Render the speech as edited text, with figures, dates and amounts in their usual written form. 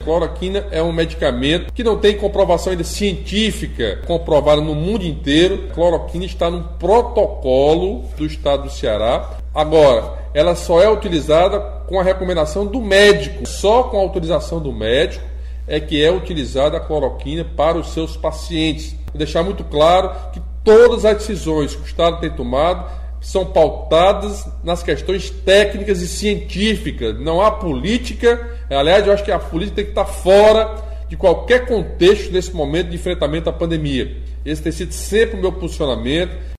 cloroquina é um medicamento que não tem comprovação ainda científica comprovada no mundo inteiro. A cloroquina está num protocolo do estado do Ceará. Agora, ela só é utilizada com a recomendação do médico. Só com a autorização do médico é que é utilizada a cloroquina para os seus pacientes. Vou deixar muito claro que todas as decisões que o Estado tem tomado são pautadas nas questões técnicas e científicas. Não há política. Aliás, eu acho que a política tem que estar fora de qualquer contexto nesse momento de enfrentamento à pandemia. Esse tem sido sempre o meu posicionamento.